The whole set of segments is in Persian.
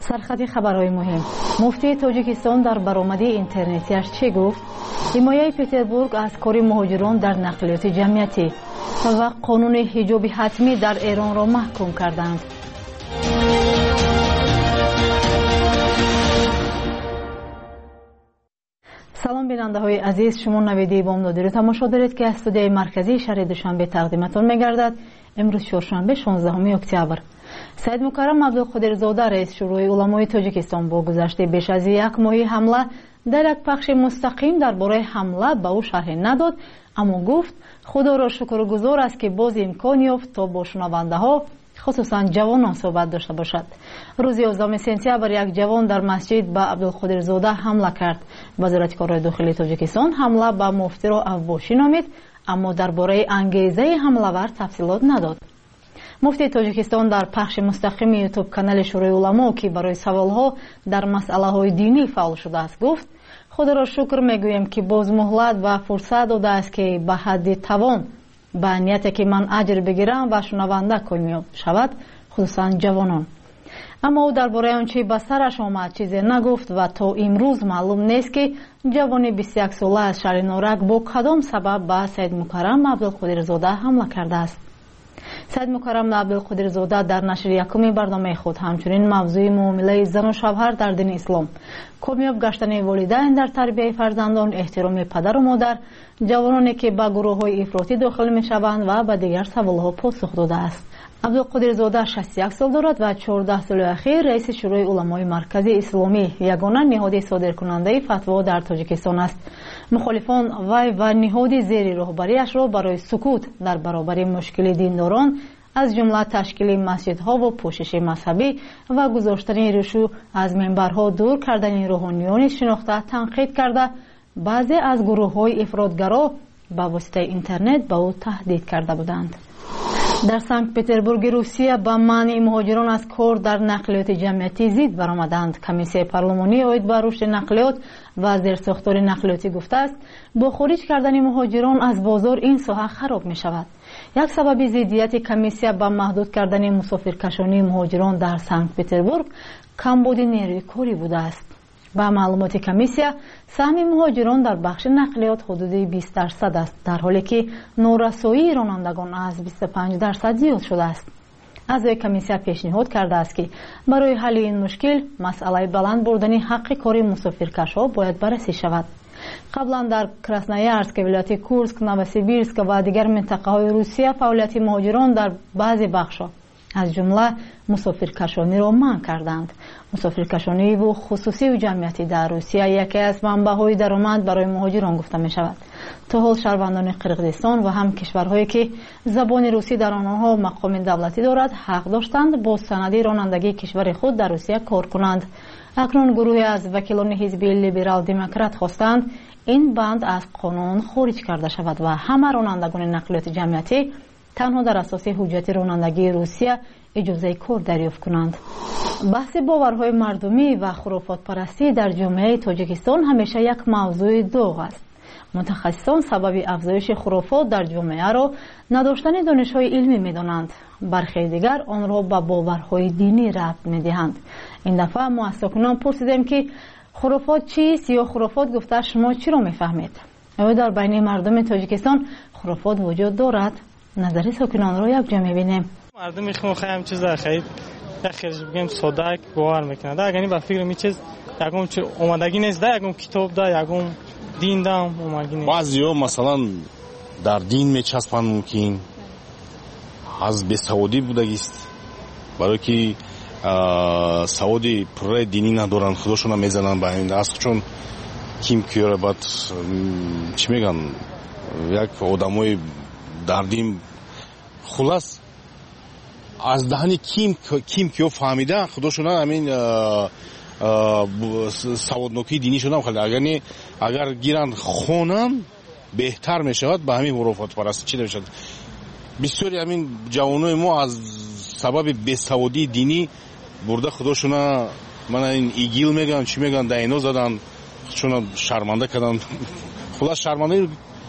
سرخط خبرهای مهم. مفتی تاجیکستان در برآمده اینترنتیش چه گفت؟ حمایه پتربورگ از کار مهاجران در نقلیات جمعیتی و قانون حجاب حتمی در ایران را محکوم کردند. سلام بیننده های عزیز، شما نویده بامدادی رو تماشا دارید که از استودیوی مرکزی شهر دوشنبه تقدیمتان می‌گردد. امروز چهارشنبه 16 اکتبر. سید مکرم عبدالقادرزاده رئیس شورای علمای تاجیکستان با گذشته بیش از یک ماه حمله در یک پخش مستقیم درباره حمله به او شرح نداد، اما گفت خدا را شکرگزار است که باز امکان یافت تا با شنونده ها خصوصا جوانان صحبت داشته باشد. روز 11 سپتامبر یک جوان در مسجد به عبدالقادرزاده حمله کرد. وزارت کارهای داخلی تاجیکستان حمله به مفتی را اوباشی نامید، اما درباره انگیزه حمله‌ور تفصیلات نداد. مفتی تاجیکستان در پخش مستقیم یوتیوب کانال شورای علما که برای سوالها در مسئله‌های دینی فعال شده است گفت خدا را شکر میگویم که باز مهلت و فرصت داده است که به حد توان به نیتی که من اجر بگیرم و شنونده کامیاب شود، خصوصا جوانان. اما او درباره آنچه به سرش آمد چیزی نگفت و تا امروز معلوم نیست که جوان 21 ساله از شهر نورک با کدام سبب به سید مکرم عبدالقادرزاده حمله کرده است. سید مکرم عبدالقادرزاده در نشر یکم برنامه خود همچنین موضوع معامله زن و شوهر در دین اسلام، کامیاب گشتن والدین در تربیت فرزندان، احترام پدر و مادر، جوانانی که به گروه‌های افراطی داخل می‌شوند و به دیگر سوال‌ها پاسخ داده است. عبدالقادرزاده 61 سال دارد و 14 سال اخیر رئیس شورای علمای مرکزی اسلامی، یگانه نهاد صادرکننده فتوا در تاجیکستان است. مخالفان وی و نهاد زیر رهبریش را برای سکوت در برابر مشکل دینداران از جمله تشکیل مسجدها و پوشش مذهبی و گذاشتن ریشو از منبرها دور کردن روحانیان شناخته تنقید کرده، بعضی از گروه‌های افراطگرا با واسطه اینترنت به او تهدید کرده بودند. در سنت پتربورگ روسیه با منع مهاجران از کار در نقلیات جمعیتی ضد برآمدند. کمیسیون پارلمانی اید به رشد نقلیات و زیرساختار نقلیاتی گفته است با خارج کردن مهاجران از بازار این ساحه خراب می شود. یک سبب ضدیت کمیسیون با محدود کردن مسافرکشانی مهاجران در سنت پتربورگ کمبود نیروی کاری بوده است. با معلومات کمیسیون سهم مهاجران در بخش نقلیات حدود 20% است، در حالی که نورسایی رانندگان از 25% زیاد شده است. اعضای کمیسیون پیشنهاد کرده است که برای حل این مشکل مسئله بلند بردن حق کاری مسافرکش‌ها باید بررسی شود. قبلا در کراسنویارسک، ولایت کورسک، نووسیبیرسک و دیگر منطقه‌های روسیه فعالیت مهاجران در بعضی بخش‌ها از جمله مسافرکشانی را منع کردند. مسافرکشانی و خصوصی و جمعیتی در روسیه یکی از منبع‌های درآمد برای مهاجران گفته می شود. تا حال شهروندان قرقیزستان و هم کشورهایی که زبان روسی در آنها مقام دولتی دارد حق داشتند با سند رانندگی کشور خود در روسیه کار کنند. اکنون گروهی از وکیلان حزب لیبرال دموکرات خواستند این بند از قانون خارج کرده شود و همه رانندگان نقلیات جمعیتی تنها در اساس حجت رانندگی روسیه اجازه کار دریافت کنند. بحث باورهای مردمی و خرافات پرستی در جامعه تاجیکستان همیشه یک موضوع داغ است. متخصصان سبب افزایش خرافات در جامعه را نداشتن دانش‌های علمی می‌دانند. برخی دیگر آن را به باورهای دینی ربط می‌دهند. این دفعه ما از ساکنان پرسیدیم که خرافات چیست یا خرافات گفته شما چی را می‌فهمید؟ آیا در بین مردم تاجیکستان خرافات وجود دارد؟ نظر ساکنان را یک جا می‌بینیم. مردم خیلی خیلی چیز خرید خیلی بگیم ساده باور میکنه. دا یعنی با فکر می چیز یکم چه اومدگی نیست، دا یکم کتاب دا یکم دین دا اومدگی نیست. بعضیا مثلا در دین میچسبن ممکن از به سعودی بودگیست برای که سعودی پره دینی ندارن خودشون میزنن به این است چون کیم کیوره بعد چی میگن یک آدمای در دین خلاص از دهنی کیم کیو فهمیده خودشون همین سوادنوکی دینی شدن خیلی اگر گیرن خونن بهتر میشود به همین خرافات پرستی چی نمیشد. بسیاری همین جوانای ما از سبب بیسوادی دینی برده خودشون من این ایگیل میگن چی میگن دینو زدن خودشون شرمنده کردن خلاص شرمنده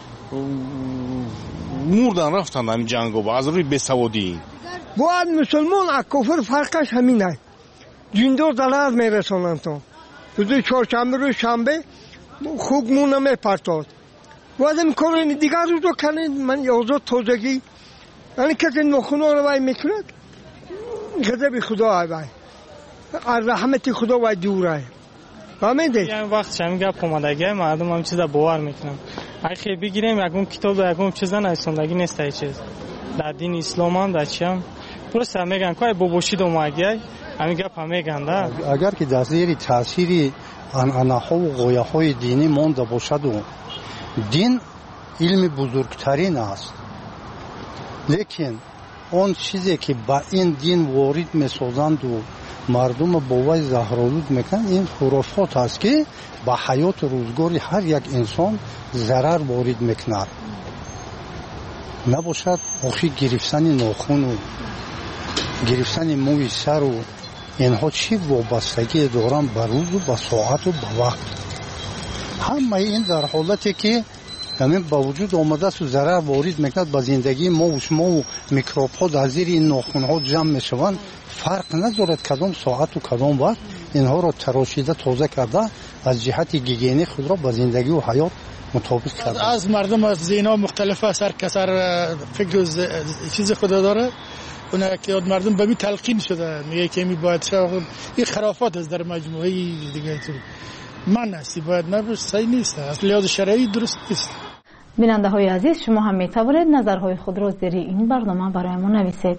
مردن رفتن همین جنگو با از روی بیسوادی. با مسلمان از کافر فرقش همینه. دیندار دلال میرسونن تو روز چهارشنبه روز شنبه خوب مونه میپرتاد وادم کارین دیگر روز رو کنید من یازد تازگی یعنی کسی نخونه رو وای میکند غضب خدا وای از رحمت خدا وای دوره فهمیدید یعنی وقت شمی گپ اومدگی مردم هم چیزا باور میکنم اگه بگیریم یکم کتاب و یکم چیزا نوشتندگی نیست ای چیز در دین اسلام هم در چی هم درسته میگن که بابوشید اومدگی همین گپ هم میگن ده اگر که در زیر تاثیر عنعنه‌ها و غایه‌های دینی مانده باشد و دین علم بزرگترین است لیکن اون چیزی که با این دین وارد میسازند و مردم با وی زهرآلود میکنند این خرافات است که با حیات روزگار هر یک انسان ضرر وارد میکند نباشد آخی گرفتن ناخن و گرفتن موی سر و اینها چی وابستگی دارند به روز و به ساعت و به وقت همه این در حالتی که همین با وجود آمده است و ضرر وارد میکند به زندگی ما و شما و میکروب ها در زیر این ناخن ها جمع میشوند فرق ندارد کدام ساعت و کدام وقت اینها را تراشیده تازه کرده از جهت گیگینی خود را به زندگی و حیات مطابق کرده از مردم از زینا مختلف است هر کس فکر و چیز خود داره اون که مردم به می تلقین شده میگه که می باید این خرافات است در مجموعه دیگه تو من هستی باید نباشه صحیح نیست از لحاظ شرعی درست نیست. بیننده های عزیز شما هم می توانید نظرهای خود را در این برنامه برای ما نویسید.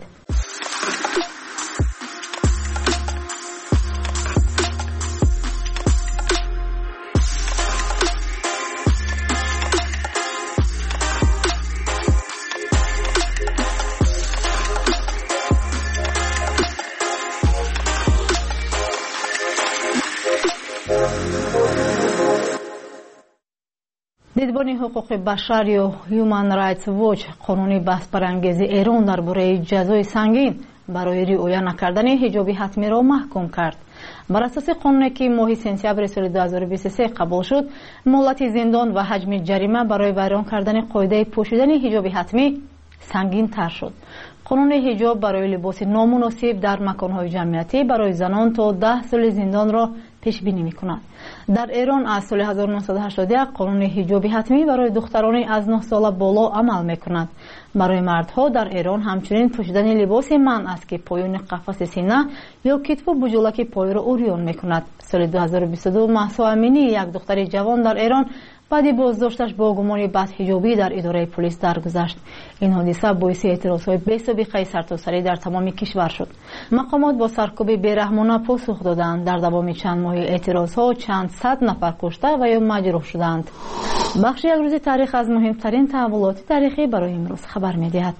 دیدبان حقوق بشر یا Human Rights Watch قانون بحث برانگیز ایران درباره جزای سنگین برای رعایت نکردن حجاب حتمی را محکوم کرد. بر اساس قانونی که ماه سپتامبر سال 2023 قبول شد، مهلت زندان و حجم جریمه برای ویران کردن قاعده پوشیدن حجاب حتمی سنگین تر شد. قانون حجاب برای لباس نامناسب در مکان‌های جمعیتی برای زنان تا 10 سال زندان را پیش بینی می‌کند. در ایران از سال 1981 قانون حجاب حتمی برای دختران از 9 سال بالا عمل می‌کند. برای مردها در ایران همچنین پوشیدن لباس منع است که پایان قفس سینه یا کتف و بجولک پای را عریان می‌کند. سال 2022 مهسا امینی یک دختر جوان در ایران بعد بازداشتش با گمان بدحجابی در اداره پلیس درگذشت. این حادثه باعث اعتراض‌های بی‌سابقه سرتاسری در تمام کشور شد. مقامات با سرکوب بی‌رحمانه پاسخ دادند. در دوام چند ماه اعتراض‌ها چند صد نفر کشته و یا مجروح شدند. بخش یک روز تاریخ از مهمترین تحولات تاریخی برای امروز خبر می‌دهد.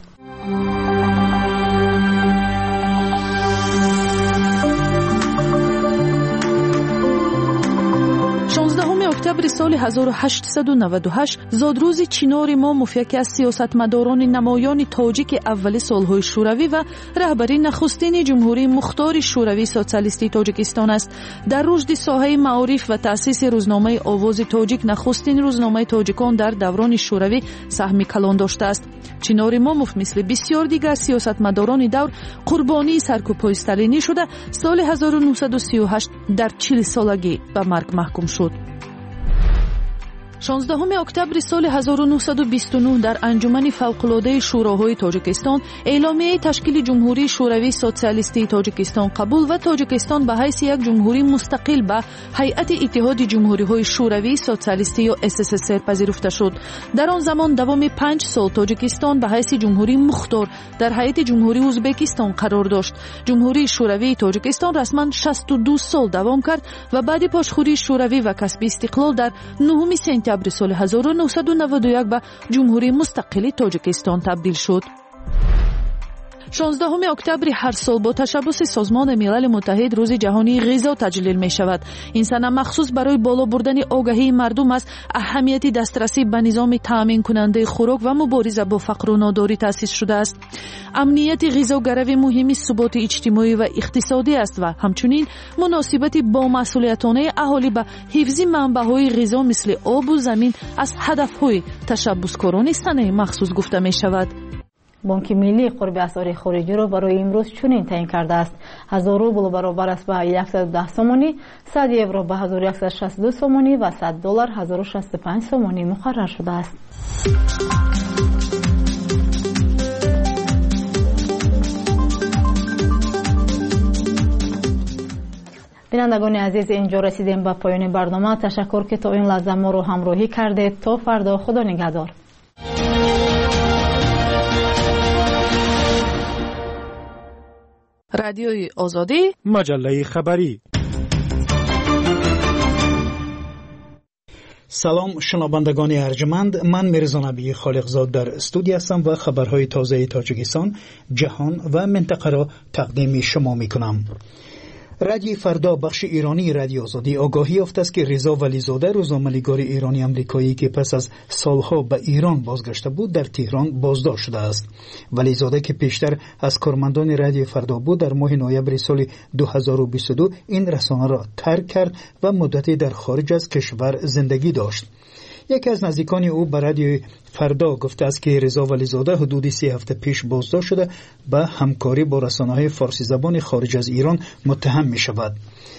16 اکتبر سال 1898 زادروز چینار اماموف یکی از سیاستمداران نمایان تاجیک اول سالهای شوروی و رهبری نخستین جمهوری مختار شوروی سوسیالیستی تاجیکستان است. در رشد ساحه معارف و تأسیس روزنامه آواز تاجیک نخستین روزنامه تاجیکان در دوران شوروی سهم کلان داشته است. چینار اماموف مثل بسیار دیگر سیاستمداران دور قربانی سرکوب‌های استالینی شده سال 1938 در 40 سالگی به مرگ محکوم شد. 16 اکتبر سال 1929 در انجمن فوق‌العاده شوراهای تاجیکستان اعلامیه تشکیل جمهوری شوروی سوسیالیستی تاجیکستان قبول و تاجیکستان به حیث یک جمهوری مستقل به هیئت اتحاد جمهوری‌های شوروی سوسیالیستی یا SSSR پذیرفته شد. در آن زمان دوام 5 سال تاجیکستان به حیث جمهوری مختار در هیئت جمهوری ازبکستان قرار داشت. جمهوری شوروی تاجیکستان رسما 62 سال دوام کرد و بعد پاشخوری شوروی و کسب استقلال در 9 سپتامبر سال 1991 به جمهوری مستقل تاجیکستان تبدیل شد. 16 اکتبر هر سال با تشبث سازمان ملل متحد روز جهانی غذا تجلیل می شود. این سنه مخصوص برای بالا بردن آگاهی مردم از اهمیت دسترسی به نظام تامین کننده خوراک و مبارزه با فقر و ناداری تأسیس شده است. امنیت غذا گروه مهمی ثبات اجتماعی و اقتصادی است و همچنین مناسبت با مسئولیتانه اهالی به حفظ منبع‌های غذا مثل آب و زمین از هدف‌های تشبثکاران سنه مخصوص گفته می شود. بانک ملی قرب اسعار خارجی را برای امروز چنین تعیین کرده است: 1000 روبل برابر است به 110 سومانی، 100 یورو به 1162 سومانی و 100 دلار 1065 سومانی مقرر شده است. بینندگان عزیز، اینجا رسیدیم به پایان برنامه. تشکر که تا این لحظه ما رو همراهی کردید. تا فردا، خدا نگهدار. رادیوی آزادی، مجله خبری. سلام شنوندگان ارجمند، من میرزا نبی خالقزاد در استودیو هستم و خبرهای تازه تاجیکستان، جهان و منطقه را تقدیم شما میکنم. رادیو فردا بخش ایرانی رادیو آزادی آگاهی یافته است که رضا ولیزاده، روزنامه‌نگار ایرانی آمریکایی که پس از سالها به ایران بازگشته بود، در تهران بازداشت شده است. ولیزاده که پیشتر از کارمندان رادیو فردا بود، در ماه نوامبر سال 2022 این رسانه را ترک کرد و مدتی در خارج از کشور زندگی داشت. یکی از نزدیکان او به رادیو فردا گفته است که رضا ولیزاده حدود 3 هفته پیش بازداشت شده به همکاری با رسانه‌های فارسی زبان خارج از ایران متهم می شود.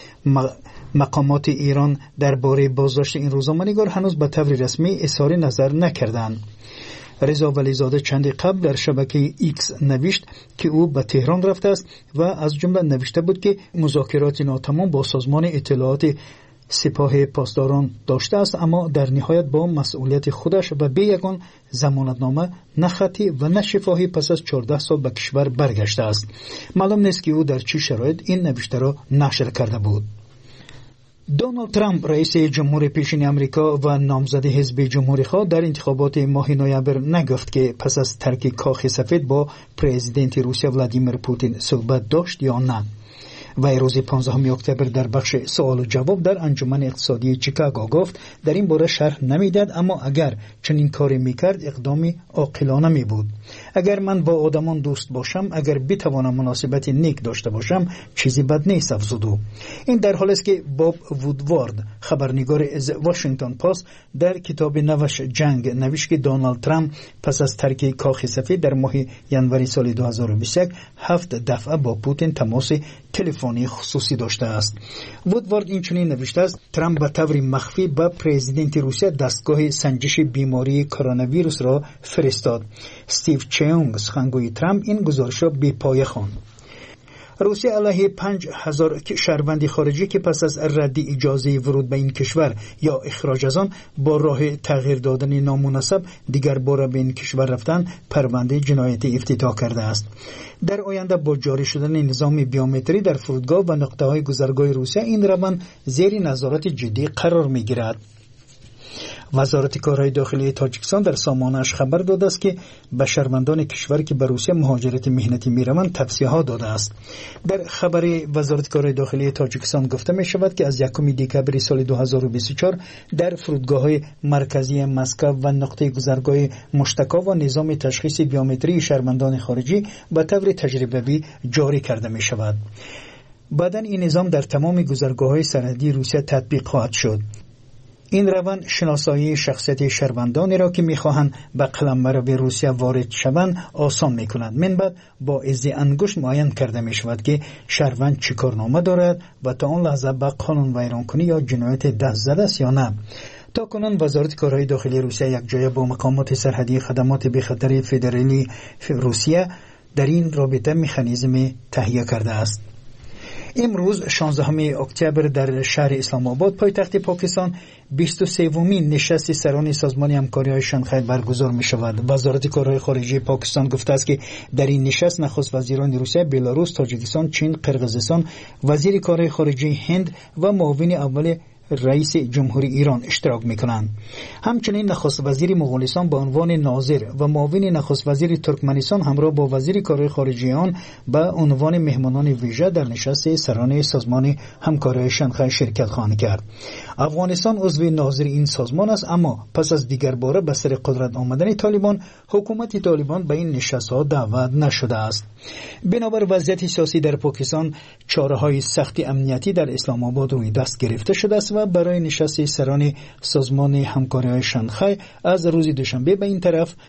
مقامات ایران درباره بازداشت این روزنامه‌نگار هنوز به طور رسمی اظهار نظر نکردند. رضا ولیزاده چندی قبل در شبکه ایکس نوشت که او به تهران رفته است و از جمله نوشته بود که مذاکرات ناتمام با سازمان اطلاعات سپاه پاسداران داشته است، اما در نهایت با مسئولیت خودش و به یگان ضمانتنامه نه خطی و نه شفاهی پس از 14 سال به کشور برگشته است. معلوم نیست که او در چه شرایط این نوشته را نشر کرده بود. دونالد ترامپ رئیس جمهور پیشین آمریکا و نامزد حزب جمهوری خواه در انتخابات ماه نوامبر نگفت که پس از ترک کاخ سفید با پرزیدنت روسیه ولادیمیر پوتین صحبت داشت یا نه. و روز 15 اکتبر در بخش سوال و جواب در انجمن اقتصادی چیکاگو گفت در این باره شرح نمیداد، اما اگر چنین کاری میکرد اقدامی عاقلانه می بود. اگر من با آدمان دوست باشم، اگر بتوانم مناسبت نیک داشته باشم، چیزی بد نیست افزود. این در حالی است که باب وودوارد، خبرنگار از واشنگتن پست، در کتاب نوش جنگ نوشت که دونالد ترامپ پس از ترک کاخ سفید در ماه ژانویه سال 2021 7 دفعه با پوتین تماس تلفنی خصوصی داشته است. وودوارد این چنین نوشته است: ترامپ به طور مخفی به پرزیدنت روسیه دستگاه سنجش بیماری کرونا ویروس را فرستاد. استیو چیونگ، سخنگوی ترامپ، این گزارش را بی‌پایه خواند. روسیه علیه 5000 شهروند خارجی که پس از رد اجازه ورود به این کشور یا اخراج از آن با راه تغییر دادن نامناسب دیگر بار به این کشور رفتن پرونده جنایتی افتتاح کرده است. در آینده با جاری شدن نظام بیومتری در فرودگاه و نقطه‌های گذرگاه روسیه این روند زیر نظارت جدی قرار می‌گیرد. وزارت کارهای داخلی تاجیکستان در سامانه‌اش خبر داده است که به شهروندان کشوری که به روسیه مهاجرت مهنتی می‌روند توصیه‌ها داده است. در خبر وزارت کارهای داخلی تاجیکستان گفته می‌شود که از 1 دکامبر سال 2024 در فرودگاه‌های مرکزی مسکو و نقطه گذرگاه مشتکا و نظام تشخیص بیومتری شهروندان خارجی به طور تجربی جاری کرده می‌شود. بعداً این نظام در تمام گذرگاه‌های سرحدی روسیه تطبیق خواهد شد. این روند شناسایی شخصیت شهروندانی را که می‌خواهند به قلمرو روسیه وارد شوند آسان می‌کند. من بعد با عض انگشت معین کرده می‌شود که شهروند چه کارنامه دارد و تا آن لحظه به قانون ویرانکنی یا جنایت دست زده است یا نه. تا کنون وزارت کارهای داخلی روسیه یک جای با مقامات سرحدی خدمات بی‌خطری فدرالی روسیه در این رابطه مکانیزم تهیه کرده است. امروز 16 اکتبر در شهر اسلام آباد پایتخت پاکستان 23مین نشست سران سازمان همکاری‌های شانگهای برگزار می‌شود. وزارت کارهای خارجه پاکستان گفته است که در این نشست نخست وزیران روسیه، بلاروس، تاجیکستان، چین، قرقیزستان، وزیر کارهای خارجه هند و معاون اول رئیس جمهوری ایران اشتراک میکنند. همچنین نخست وزیر مغولستان به عنوان ناظر و معاون نخست وزیر ترکمنستان همراه با وزیر کارهای خارجه آن به عنوان مهمانان ویژه در نشست سران سازمان همکاری شانگهای شرکت خواهند کرد. افغانستان عضو ناظر این سازمان است، اما پس از دیگر باره به سر قدرت آمدن طالبان، حکومت طالبان به این نشست‌ها دعوت نشده است. بنابر وضعیت سیاسی در پاکستان، چاره‌های سخت امنیتی در اسلام آباد روی دست گرفته شده است و برای نشست سران سازمان همکاری شانگهای از روز دوشنبه به این طرف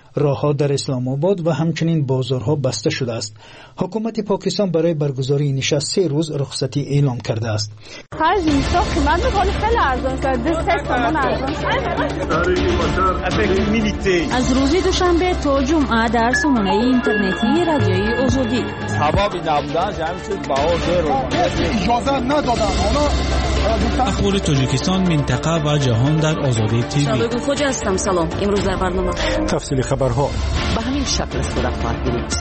راهها در اسلام آباد و همچنین بازارها بسته شده است. حکومت پاکستان برای برگزاری این نشست 3 روز رخصتی اعلام کرده است. خرج اینستا قیمت می‌کنه خیلی ارزان کرده، 3 تومان ارزان. از روز دوشنبه تا جمعه در سامانه اینترنتی رادیوی آزادی. سبب نبودن جمعی چیز بهار رو اجازه ندادن. اخبار تاجیکستان، منطقه و جهان در آزادی تیوی. شبکه خوج هستم. سلام. امروز در برنامه تفصیل خبرها به همین شکل صورت خواهد گرفت.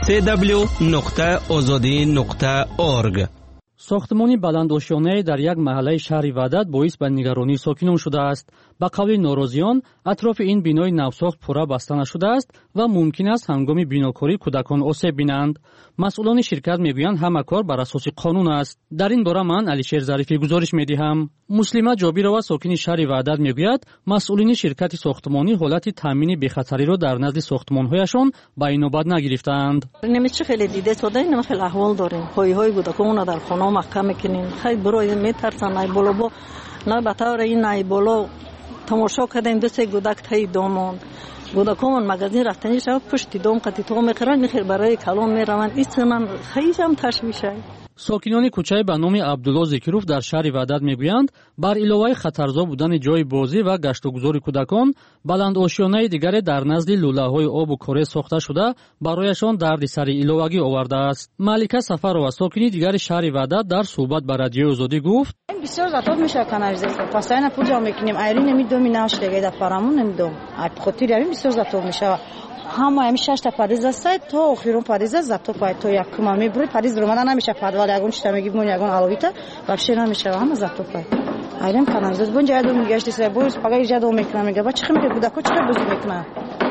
www.azadi.org. ساختمانی بلندآشیانه در یک محله شهر وحدت باعث به نگرانی ساکنان شده است. به قول ناراضیان، اطراف این بینای نوساخت پورا بسته نشده است و ممکن است هنگام بیناکاری کودکان آسیب بینند. مسئولان شرکت میگویند همه کار بر اساس قانون است. در این باره من علیشیر ظریفی گزارش میدهم. مسلمه جابیرова ساکن شهر وحدت میگوید مسئولین شرکت ساختمانی حالت تامین بی‌خطری را در نزد ساختمان‌هایشان به اینوبت نگرفتند. نمیشه خیلی دیده شده، نمی خیلی احوال داریم. های کودکان در خانه محکم میکنیم. خیلی برای میترسن ای بالا با نه به طور این ای بالا تماشا کردیم 2-3 کودک تای دامون کودکان مغازه رفتنی شب پشت دام قطی تو میخرن میخیر برای کلام میروند. این من خیلی هم تشویشه. ساکنان کوچه به نام عبدالله ذکیروف در شهر وحدت میگویند بر علاوه خطرزا بودن جای بازی و گشت و گذار کودکان، بلندآشیانه دیگر در نزد لوله‌های آب و کره ساخته شده برایشان دردسر علاوگی آورده است. ملکه سفرова ساکنی دیگر شهر وحدت در صحبت با رادیو آزادی گفت: بسیار زیاد میشه کانالیزاسیون پاساینا پول جمع میکنیم ایرین نمیدونم ناشته در پارامون نمیدونم خاطر همین بسیار زیاد میشه. همه همیشه تا پاریز است تا آخرون پاریز زاتو پای تو یک کمی بروی پاریز رومانا نمیشه پادوال یگون چتا میگی مون یگون آلویتا باشه نمیشه همه زاتو پای ایران کانالیزاسیون بونجا دو میگشتی سه بوز پگای جادو میکنه میگه با چخ میگه کودکو چخ بزرگ میکنه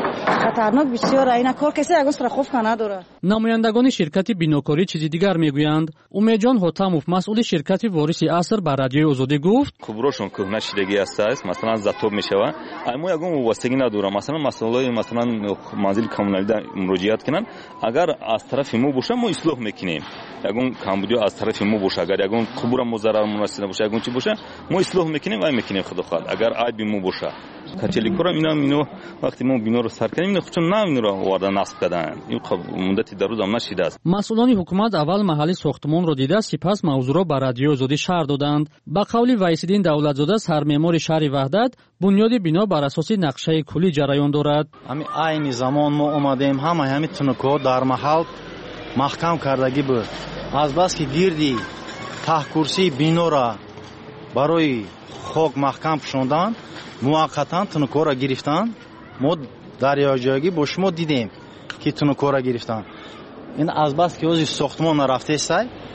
خطرناک بسیار. اینا کار کسی اگه استراخوف کنه نداره. نمایندگان شرکت بیناکاری چیزی دیگر میگویند. امیدجان حاتموف مسئول شرکت وارث عصر بر رادیو آزادی گفت: خبرشون که نشدگی است مثلا زاتوب میشوه اما یگون واسطگی نداره. مثلا مسئولای مثلا منزل کمونالی دا مراجعت کنن اگر از طرف مو باشه ما اصلاح میکنیم. یگون کمبودی از طرف مو باشه اگر یگون خبر مضرر مناسب باشه یگون چی باشه ما اصلاح میکنیم و میکنیم خدا خواهد. اگر عیب مو باشه کچلی کورا اینو وقتی ما بینو رو سر کنیم اینو خودشون اینو رو وارد نصب کردن. این مدتی در روز هم نشیده است. مسئولان حکومت اول محل ساختمان را دیده سپس موضوع را به رادیو آزادی شهر دادند. به قول ویس‌الدین دولتزاده سرمعمار شهر وحدت، بنیاد بنا بر اساس نقشه کلی جریان دارد. همین عین زمان ما اومدیم همین تنکو در محل محکم کردگی بود. از بس که گیردی ته کرسی بینو را برای خاک محکم پوشاندن موقتا تنکو را گرفتن. ما دریاجایی با شما دیدیم که تنکو را گرفتن. این از بس که از ساختمان رفته است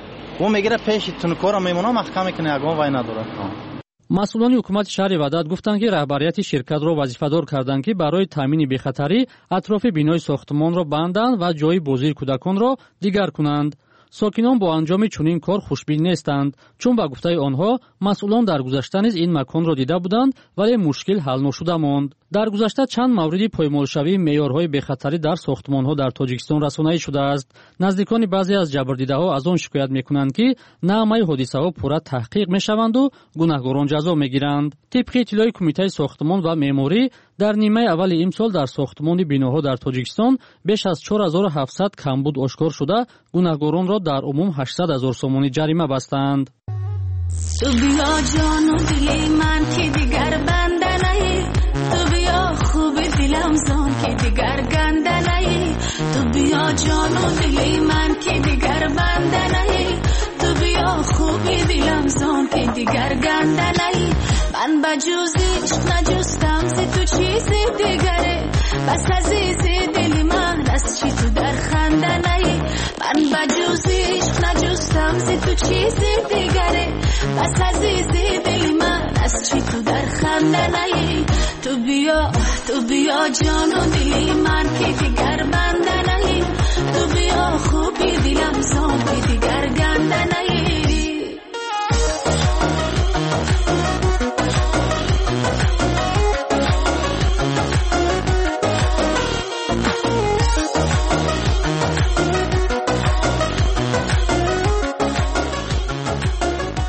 و میگیره پیش تنکو را میمونه محکم کنه یگان وای نداره. مسئولان حکومت شهر وحدت گفتند که رهبریت شرکت را وظیفه‌دار کردند که برای تامین بی‌خطری اطراف بینای ساختمان را بندند و جای بازی کودکان را دیگر کنند. ساکنان با انجام چنین کار خوشبین نیستند، چون با گفته آنها مسئولان در گذشته نیز این مکان را دیده بودند ولی مشکل حل نشده ماند. در گذشته چند موردی پایمالشوی معیارهای بی‌خطری در ساختمان‌ها در تاجیکستان رسانه‌ای شده است. نزدیکان بعضی از جبردیده‌ها از آن شکایت می‌کنند که نامه حادثه‌ها پورا تحقیق می‌شوند و گناهکاران جزا می‌گیرند. طبق اطلاع کمیته ساختمان و معماری در نیمه اول امسال در ساختمان بیناها در تاجیکستان بیش از 4700 کمبود آشکار شده گناهکاران را در عموم 800,000 سومانی جریمه بستند. تو بیا جان و دل من که دیگر بنده نهی، تو بیا خوب دلم زان که دیگر گنده نهی، تو بیا جان و دل من که دیگر بنده نهی، تو بیا خوب دلم زان که دیگر گنده نهی. من بجوزیش نجستم ز تو چیزی دیگره، بس عزیز دل من از چی تو در خنده نهی. من بجوزیش نجستم ز تو چیزی دیگره، بس عزیز دل من از چی تو در خنده نهی. تو بیا جان و دل من که دیگر بنده نهی، تو بیا خوبی دلم زان که دیگر گنده نهی.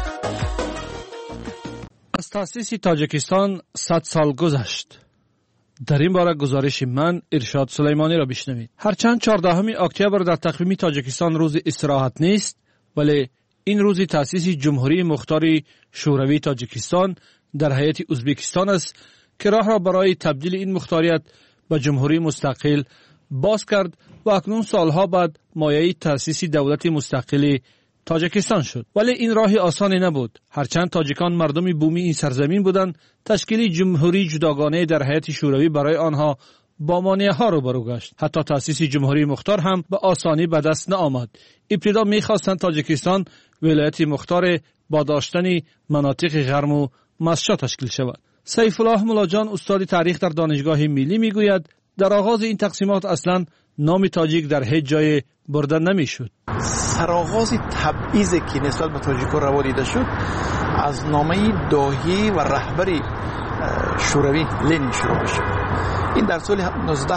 از تأسیس تاجیکستان 100 سال گذشت. در این باره گزارش من ارشاد سلیمانی را بشنوید. هرچند 14 اکتبر در تقویم تاجیکستان روز استراحت نیست، ولی این روز تأسیس جمهوری مختار شوروی تاجیکستان در هیئت ازبکستان است که راه را برای تبدیل این مختاریت به جمهوری مستقل باز کرد و اکنون سالها بعد مایه تأسیس دولت مستقل تاجیکستان شد. ولی این راهی آسانی نبود. هرچند تاجیکان مردم بومی این سرزمین بودند، تشکیل جمهوری جداگانه در هیئت شوروی برای آنها با مانع‌ها روبرو گشت. حتی تأسیس جمهوری مختار هم به آسانی به دست نآمد. ابتدا می‌خواستند تاجیکستان ولایت مختار با داشتن مناطق گرم و مسشا تشکیل شود. سیف الله ملاجان استاد تاریخ در دانشگاه ملی میگوید در آغاز این تقسیمات اصلا نام تاجیک در هیچ جای برده نمیشد. سرآغاز تبعیضی که نسبت به تاجیک‌ها روا دیده شد از نامه داهی و رهبری شوروی لنین شروع میشه. این در سال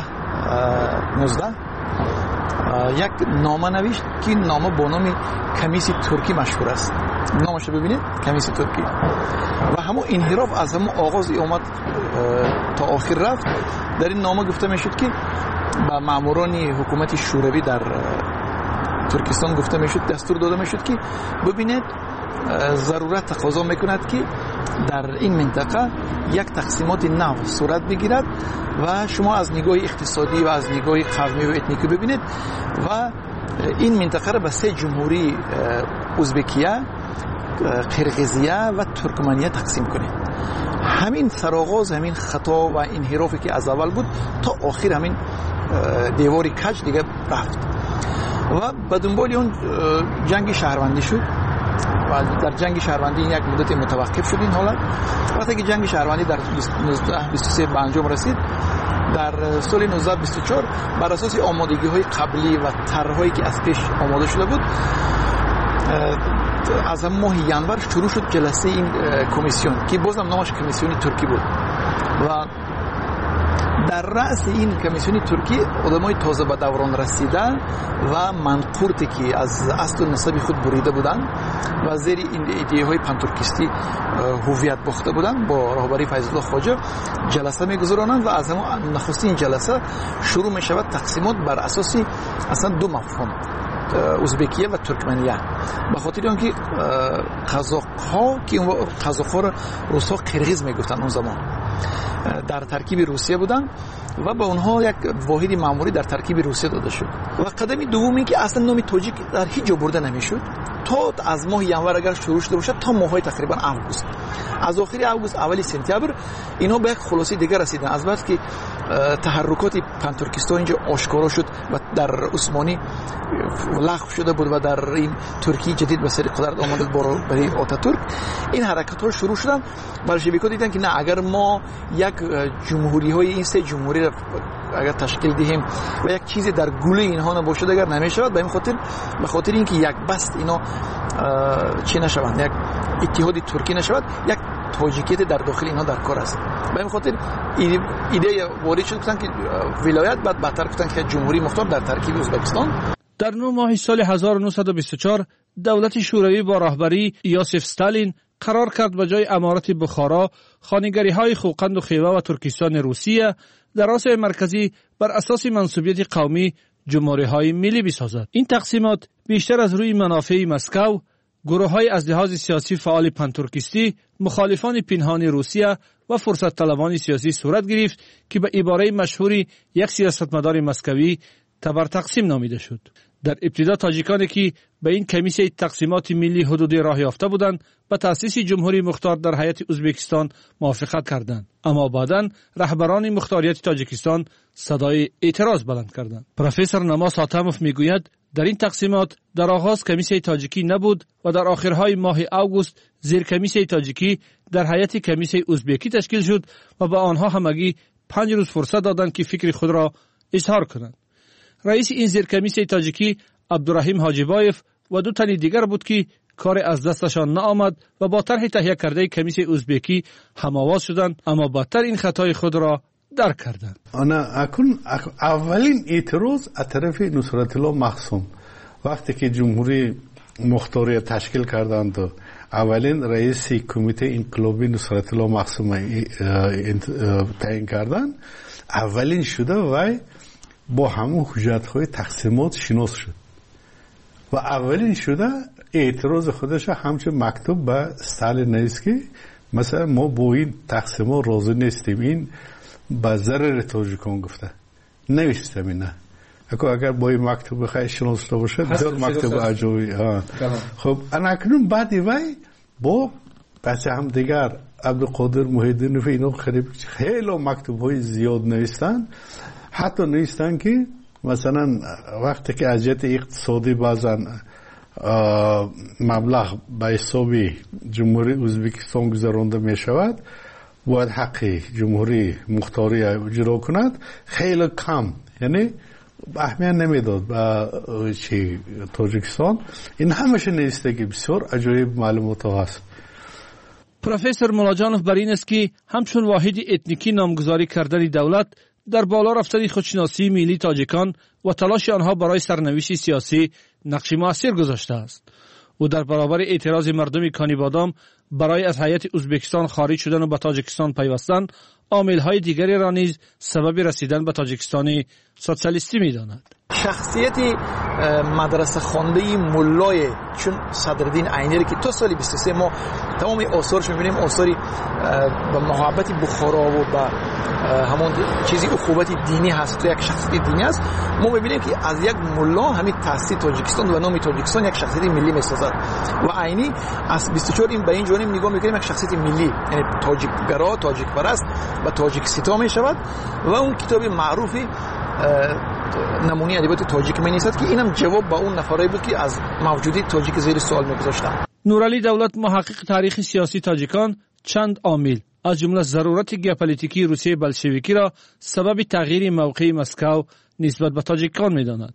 19 یک نامه نوشت که نامه با نام کمیسی ترکی مشهور است. نامش ببینید، کمیسی ترکی. و همون انحراف از همون آغاز اومد تا آخر رفت. در این نامه گفته میشد که به ماموران حکومت شوروی در ترکستان گفته میشد، دستور داده میشد که ببینید ضرورت تقاضا میکند که در این منطقه یک تقسیمات نو صورت بگیرد و شما از نگاه اقتصادی و از نگاه قومی و اتنیکی ببینید و این منطقه را به 3 جمهوری ازبکیه، قرقیزیه و ترکمنیه تقسیم کنید. همین سرآغاز همین خطا و انحرافی که از اول بود تا آخر همین دیواری کج دیگه رفت و به دنبال اون جنگ شهروندی شد و در جنگ شهروندی یک مدت متوقف شد این حالت. وقتی که جنگ شهروندی در 1923 به انجام رسید، در سال 1924 بر اساس آمادگی‌های قبلی و طرح‌هایی که از پیش آماده شده بود از ماه ینور شروع شد جلسه این کمیسیون که بازم نامش کمیسیون ترکی بود و در رأس این کمیسیون ترکی آدمای تازه به دوران رسیده و منقورتی که از اصل و نسب خود بریده بودند و زیر این ایده‌های پانتورکیستی هویت باخته بودند با رهبری فیض الله خواجه جلسه می‌گذرانند و از همون نخستین جلسه شروع می‌شود تقسیمات بر اساس اصلا 2 مفهوم، ازبکیه و ترکمنیه. به خاطر اینکه قزاق‌ها که اون قزاق‌ها رو روس‌ها قرقیز میگفتن اون زمان در ترکیب روسیه بودن و به اونها یک واحد ماموری در ترکیب روسیه داده شد و قدم دومی که اصلا نام تاجیک در هیچ جا برده نمیشد تا از ماه ینور اگر شروع شده باشه تا ماهای تقریبا اوگوست، از آخر اوگوست اولی سپتامبر اینا به یک خلاصه دیگر رسیدن. از بعد که تحرکات پانتورکیستا اینجا آشکارا شد و در عثمانی لغو شده بود و در این ترکی جدید به سر قدرت آمد برای آتاتورک، این حرکت ها شروع شدن. بلشویک‌ها دیدن که نه، اگر ما یک جمهوری های این 3 جمهوری را اگر تشکیل دهیم و یک چیزی در گوله اینها نباشد اگر نمیشود، به خاطر اینکه یک بست اینا چی نشوند، یک اتحاد ترکی نشود، یک تاجیکیت در داخل اینها در کار است. به این خاطر ایده وارد شد که ولایت بعد بهتر گفتن که جمهوری مختار در ترکیب ازبکستان. در 9 ماه سال 1924 دولت شوروی با رهبری یوسف استالین قرار کرد به جای امارت بخارا خانگری‌های خوقند و خیوه و ترکستان روسیه در آسیای مرکزی بر اساس منسوبیت قومی جمهوری‌های ملی بسازد. این تقسیمات بیشتر از روی منافع مسکو، گروه‌های از لحاظ سیاسی فعال پانتورکیستی، مخالفان پنهان روسیه و فرصت طلبان سیاسی صورت گرفت که به عباره مشهوری یک سیاستمدار مسکوی تبر تقسیم نامیده شد. در ابتدا تاجیکانی که به این کمیسیون تقسیمات ملی حدودی راه یافته بودند به تأسیس جمهوری مختار در هیئت ازبکستان موافقت کردند، اما بعداً رهبران مختاریت تاجیکستان صدای اعتراض بلند کردند. پروفسور نماس حاتموف میگوید در این تقسیمات در آغاز کمیسیون تاجیکی نبود و در آخرهای ماه اوگوست زیر کمیسیون تاجیکی در هیئت کمیسیون ازبکی تشکیل شد و به آنها همگی 5 روز فرصت دادند که فکر خود را اظهار کنند. رئیس این زیر کمیسیون تاجیکی عبدالرحیم حاجیبایف و 2 تن دیگر بود که کار از دستشان نآمد و با طرح تهیه کرده کمیسیون ازبکی هم‌آواز شدند، اما بدتر این خطای خود را درک کردند. اولین اعتراض از طرف نصرت الله مخصوم وقتی که جمهوری مختاری تشکیل کردند و اولین رئیس کمیته انقلابی نصرت الله مخصوم تعیین کردند، اولین شده وای با همون حجت‌های تقسیمات شناس شد و اولین شده اعتراض خودش همچون مکتوب به استالین نیست که مثلا ما با این تقسیمات راضی نیستیم، این به ضرر تاجیکان گفته نوشتم اینا. اگر با این مکتوب بخوای شناسته باشه بسیار مکتوب عجیبی. خب اکنون بعد وای با بچه هم دیگر عبدالقادر محیدینوف اینا خیلی مکتوب های زیاد نوشتن، حتی نوشتن که مثلا وقتی که از جهت اقتصادی بعضا مبلغ به حساب جمهوری ازبکستان گذرانده می شود باید حق جمهوری مختاری اجرا کند، خیلی کم، یعنی اهمیت نمیداد به چی تاجیکستان. این همشه نیسته که بسیار عجایب معلومات هست. پروفسور مولاجانوف بر این است که همچون واحد اتنیکی نامگذاری کردن دولت در بالا رفتن خودشناسی ملی تاجیکان و تلاش آنها برای سرنوشت سیاسی نقش مؤثر گذاشته است. او در برابر اعتراض مردم کانیبادام برای از هیئت ازبکستان خارج شدن و به تاجیکستان پیوستن عامل‌های دیگری را نیز سبب رسیدن به تاجیکستان سوسیالیستی می‌داند. شخصیت مدرسه خوانده مولای چون صدرالدین عینی که تا سال 23 ما تمام آثارش می‌بینیم، آثاری به محبت بخارا و به همون چیزی اخوت دینی هست، تو یک شخصیت دینی است. ما می‌بینیم که از یک مولا همین تأسیس تاجیکستان و نام تاجیکستان یک شخصیت ملی می‌سازد و عینی از 24 این به این جانب نگاه می‌کنیم یک شخصیت ملی، یعنی تاجیک گرا، تاجیک پرست و تاجیک ستا می‌شود و اون کتاب معروفی نمونه ادبیات تاجیک می‌نویسد که اینم جواب به اون نفرایی بود که از موجودی تاجیک زیر سوال می‌گذاشتن. نورعلی دولت محقق تاریخ سیاسی تاجیکان چند عامل از جمله ضرورت ژئوپلیتیکی روسیه بلشویکی را سبب تغییر موقع مسکو نسبت به تاجیکان می‌داند.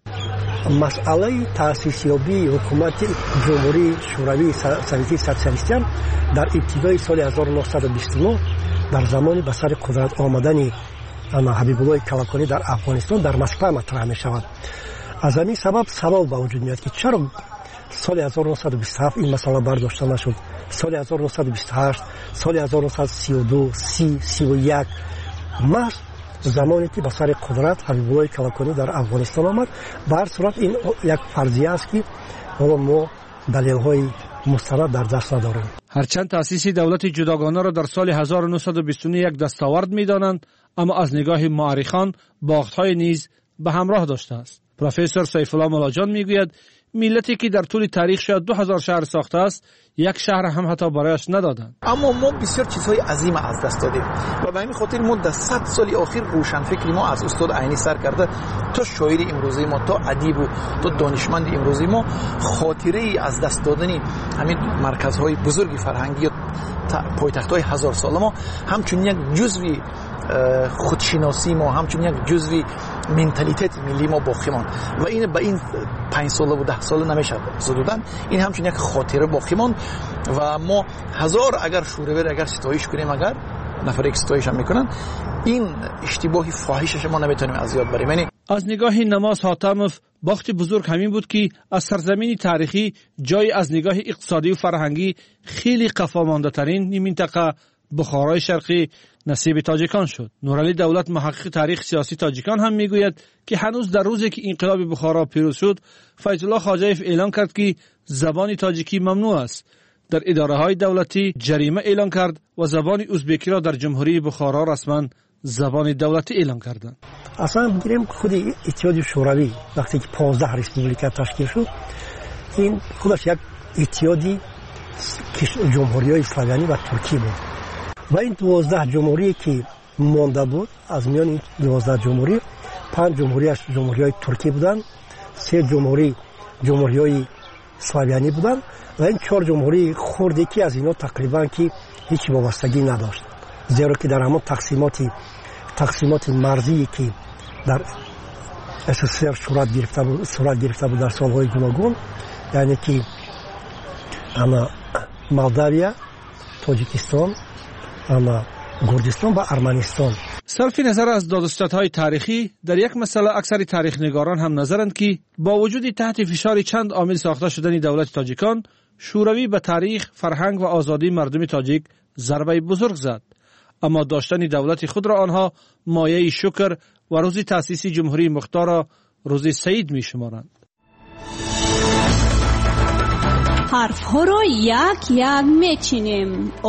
مسئله تأسیس یابی حکومت جمهوری شوروی سوسیالیستی سوسیالیستان در ابتدای سال 1929 در زمان به سر قدرت آمدن حبیب الله کلکانی در افغانستان در مسکو مطرح می شود. از همین سبب سوال به وجود میاد که چرا سال 1927 این مسئله برداشته نشد، سال 1928، سال 1932، 30، 31 محض زمانی که به سر قدرت حبیب الله کلکانی در افغانستان آمد. به هر صورت این یک فرضیه است که ما دلیل‌های مستند در دست نداریم. هرچند تأسیس دولت جداگانه را در سال 1929 یک دستاورد می‌دانند، اما از نگاه مورخان باخت‌های نیز به همراه داشته است. پروفسور سیف الله مولاجان میگوید ملتی که در طول تاریخ شاید 2000 شهر ساخته است، یک شهر هم حتی برایش ندادند. اما ما بسیار چیزهای عظیم از دست دادیم و به همین خاطر ما در 100 سال اخیر روشنفکری ما از استاد عینی سر کرده تا شاعر امروزی ما، تا ادیب و تا دانشمند امروزی ما، خاطره ای از دست دادن همین مرکزهای بزرگ فرهنگی و پایتخت‌های هزار ساله ما همچون یک جزوی خودشناسی ما، همچون یک جزوی منتالیته ملی ما باقی ماند و این به این 5 ساله و 10 ساله نمیشه زدودن. این همچون یک خاطره باقی ماند و ما هزار اگر شورور اگر ستایش کنیم، اگر نفر یک ستایش هم میکنن، این اشتباهی فاحشش ما نمیتونیم از یاد بریم. یعنی از نگاه نماز حاتموف باخت بزرگ همین بود که از سرزمین تاریخی جای از نگاه اقتصادی و فرهنگی خیلی قفا مانده ترین این منطقه بخارای شرقی نصیب تاجیکان شد. نورعلی دولت محقق تاریخ سیاسی تاجیکان هم میگوید که هنوز در روزی که انقلاب بخارا پیروز شد، فیض الله خواجه‌ایف اعلان کرد که زبان تاجیکی ممنوع است. در اداره‌های دولتی جریمه اعلان کرد و زبان ازبکی را در جمهوری بخارا رسما زبان دولتی اعلان کردند. اصلا بگیریم خود اتحاد شوروی وقتی که 15 ریسپوبلیکا تشکیل شد، این خودش یک اتحادی جمهوری‌های اسلامی و ترکی بود و این 12 جمهوری که مانده بود، از میان این 12 جمهوری 5 جمهوریش جمهوری‌های ترکی بودند، 3 جمهوری جمهوری‌های اسلامی بودند و این 4 جمهوری خردی که از اینا تقریبا که هیچ وابستگی نداشت، زیرا که در همون تقسیمات مرزی که در SSR صورت گرفته بود در سالهای گوناگون، یعنی که اما مولداویا، تاجیکستان، اما گرجستان و ارمنستان. صرف نظر از دادستادهای تاریخی، در یک مسئله اکثر تاریخ نگاران هم نظرند که با وجود تحت فشار چند عامل ساخته شدن دولت تاجیکان، شوروی به تاریخ، فرهنگ و آزادی مردم تاجیک ضربه بزرگ زد. اما داشتن دولت خود را آنها مایه شکر و روز تأسیس جمهوری مختار را روز سعید می شمارند. حرف ها را یک یک میچینیم.